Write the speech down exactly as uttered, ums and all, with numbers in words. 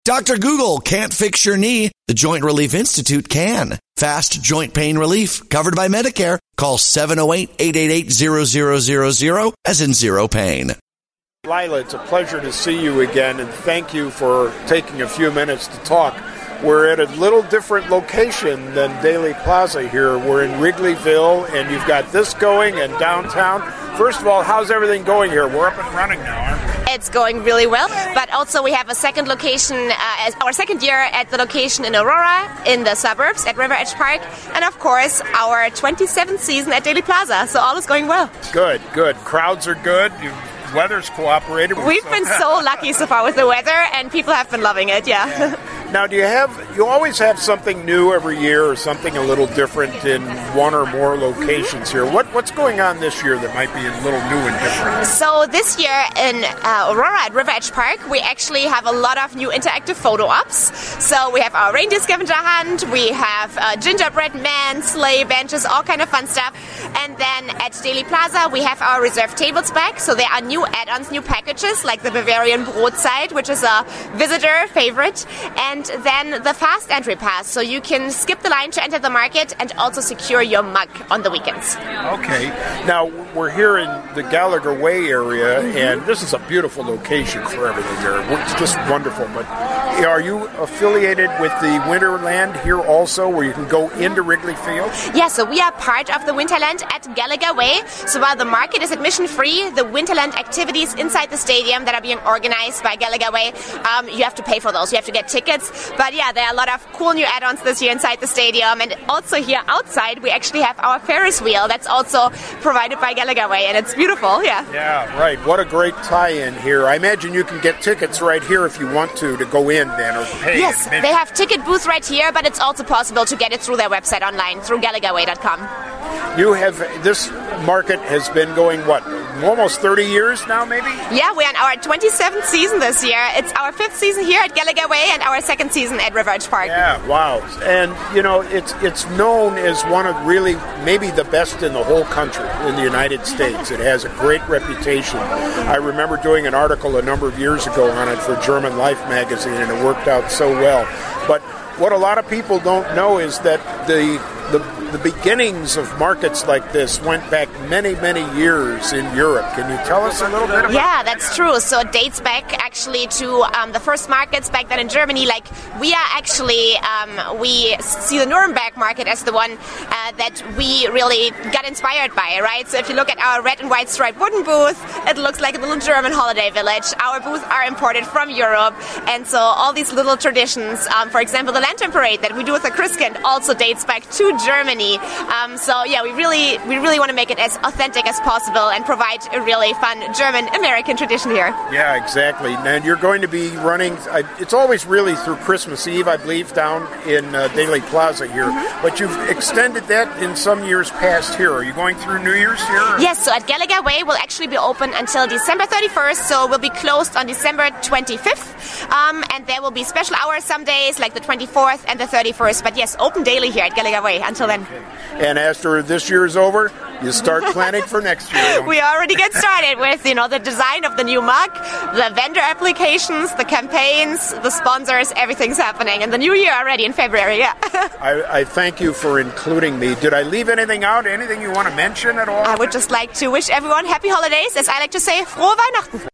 Doctor Google can't fix your knee. The Joint Relief Institute can. Fast joint pain relief covered by Medicare. Call seven oh eight, eight eight eight, zero zero zero zero as in zero pain. Lila, it's a pleasure to see you again, and thank you for taking a few minutes to talk. We're at a little different location than Daley Plaza here. We're in Wrigleyville, and you've got this going and downtown. First of all, how's everything going here? We're up and running now, aren't we? It's going really well, but also we have a second location, uh, as our second year at the location in Aurora, in the suburbs at River Edge Park, and of course our twenty-seventh season at Daley Plaza, so all is going well. Good, good. Crowds are good. You Weather's cooperated. We've been so lucky so far with the weather, and people have been loving it, yeah. yeah. Now, do you have, you always have something new every year or something a little different in one or more locations here. What What's going on this year that might be a little new and different? So this year in uh, Aurora at River Edge Park, we actually have a lot of new interactive photo ops. So we have our reindeer scavenger hunt, we have uh, gingerbread man, sleigh benches, all kind of fun stuff. And then at Daley Plaza, we have our reserved tables back. So there are new add-ons, new packages, like the Bavarian Brotzeit, which is a visitor favorite. And then the fast entry pass, so you can skip the line to enter the market and also secure your mug on the weekends. Okay. Now, we're here in the Gallagher Way area, and this is a beautiful location for everything here. It's just wonderful. But are you affiliated with the Winterland here also, where you can go into Wrigley Field? Yeah, so we are part of the Winterland at Gallagher Way. So while the market is admission-free, the Winterland activities inside the stadium that are being organized by Gallagher Way, um, you have to pay for those. You have to get tickets. But yeah, there are a lot of cool new add-ons this year inside the stadium. And also here outside, we actually have our Ferris wheel that's also provided by Gallagher Way. And it's beautiful, yeah. Yeah, right. What a great tie-in here. I imagine you can get tickets right here if you want to, to go in then, or pay. Yes, they have ticket booths right here, but it's also possible to get it through their website online, through gallagher way dot com. You have, this market has been going, what, almost thirty years now, maybe? Yeah, we're in our twenty-seventh season this year. It's our fifth season here at Gallagher Way and our second season at River Edge Park. Yeah, wow. And, you know, it's it's known as one of really, maybe the best in the whole country, in the United States. It has a great reputation. I remember doing an article a number of years ago on it for German Life magazine, and it worked out so well. But what a lot of people don't know is that the the, the beginnings of markets like this went back many, many years in Europe. Can you tell us a little bit about Yeah, that's true. So it dates back actually to um, the first markets back then in Germany. Like we are actually, um, we see the Nuremberg market as the one uh, that we really got inspired by, right? So if you look at our red and white striped wooden booth, it looks like a little German holiday village. Our booths are imported from Europe. And so all these little traditions, um, for example, the Lantern Parade that we do with the Christkind also dates back to Germany. Um, so yeah, we really we really want to make it as authentic as possible and provide a really fun German-American tradition here. Yeah, exactly. And you're going to be running, uh, it's always really through Christmas Eve, I believe, down in uh, Daley Plaza here. Mm-hmm. But you've extended that in some years past here. Are you going through New Year's here? Or? Yes, so at Gallagher Way we'll actually be open until December thirty-first, so we'll be closed on December twenty-fifth. Um, and there will be special hours some days, like the twenty-fourth and the thirty-first. But yes, open daily here at Gallagher Way until then. Okay. And after this year's over, you start planning for next year. We already get started with, you know, the design of the new mug, the vendor applications, the campaigns, the sponsors, everything's happening. And the new year already in February, yeah. I, I thank you for including me. Did I leave anything out? Anything you want to mention at all? I would just like to wish everyone happy holidays. As I like to say, frohe Weihnachten.